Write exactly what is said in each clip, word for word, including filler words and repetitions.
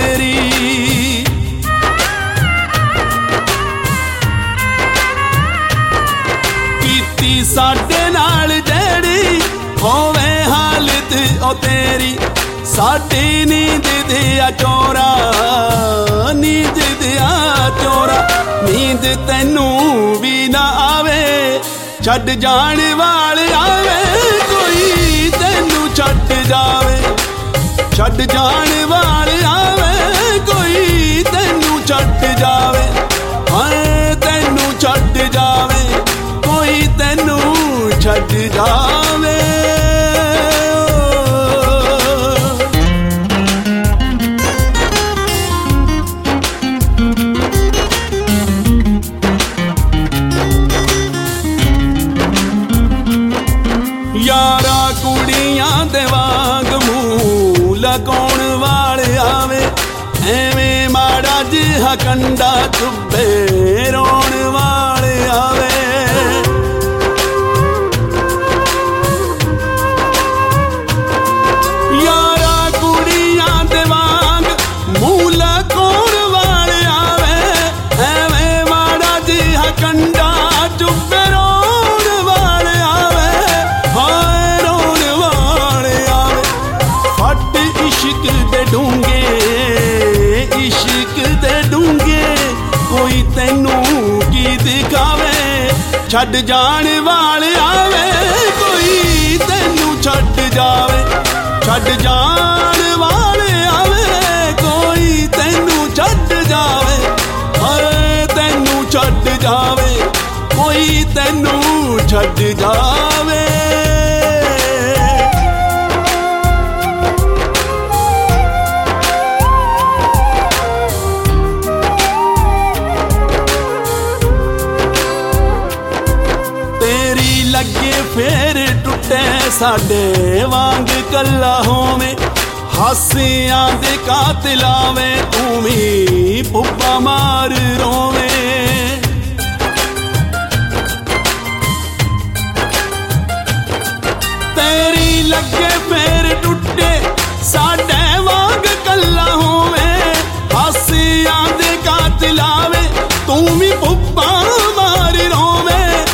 तेरी। कीती साडे नाल जेड़ी होवे हालत ओ तेरी, साडी नींद दिया चोरा, नींद दिया चोरा। नींद तैनू भी ना आवे, छड्ड जाण वाल आवे कोई तैनू छड्ड जावे, छड्ड जाण वाल आवे कोई तैनू छड्ड जावे। हाय तैनू छड्ड जावे कोई तैनू छड्ड जावे। यारा कुड़ियां दे वांग मूंह लगाउण वाले आवे, एवें माड़ा जिहा कंडा चुभे रोण वाले आवे। यारा कुड़ियां दे वांग मूंह लगाउण वाले आवे, एवें माड़ा जिहा कंडा चुभे रोण वाले आवे। हाय रोण वाले आवे। फट इश्क दे डूंगे, इश्क दे डूंगे कोई तैनू की दिखावे, छड्ड जाण वाले आवे कोई तैनू छड्ड जावे, छड्ड जाण वाले आवे कोई तैनू छड्ड जावे। हाय तैनू छड्ड जावे कोई तैनू छड्ड जावे। लगे फेर टुटे साडे वांग कला होवे, हासियां दे कातिलावे तू भी पुप्पा मार रोवे। तेरी लगे फेर टुटे साडे वांग कला होवे, हासियां दे कातिलावे तू भी पुप्पा मार रोवे।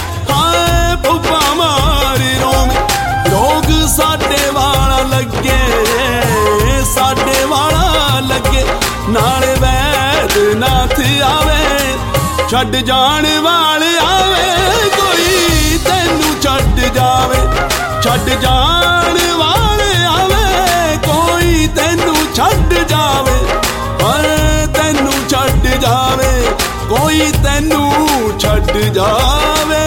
साडे वाला लगे, साडे वाला लगे नाले वैद नाथ आवे, छड्ड जाण वाले आवे कोई तैनू छड्ड जावे, छड्ड जाण वाले आवे कोई तैनू छड्ड जावे। हाय तैनू छड्ड जावे कोई तैनू छड्ड जावे।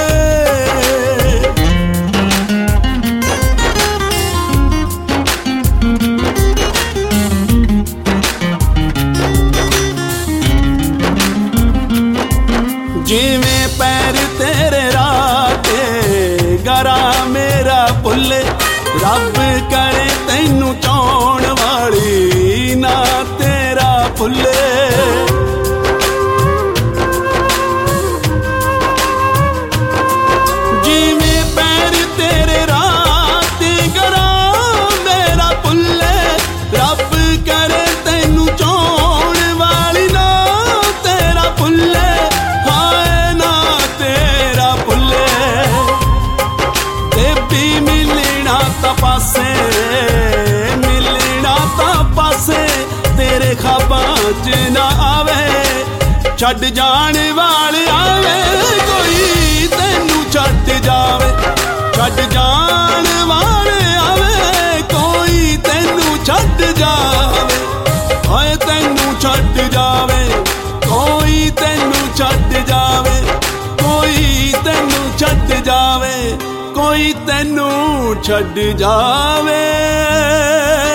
जिवें पैर तेरे राते गरा मेरा भुले, रब करे तैनू चाउण वाली ना तेरा भुले। जिवें पैर तेरे राते गरा मेरा भुले, रब करे तैनू चाउण वाली ना तेरा भुले। मिलना ता पासे, मिलना ता पासे तेरे ख्वाबां च ना आवे, छड्ड जाण वाले आवे कोई तैनू छड्ड जावे, छड्ड जाण वाले आवे कोई तैनू छड्ड जावे। हाय तैनू छड्ड जावे कोई तैनू छड्ड जावे, कोई तैनू छड्ड जावे कोई तैनू छड्ड जावे।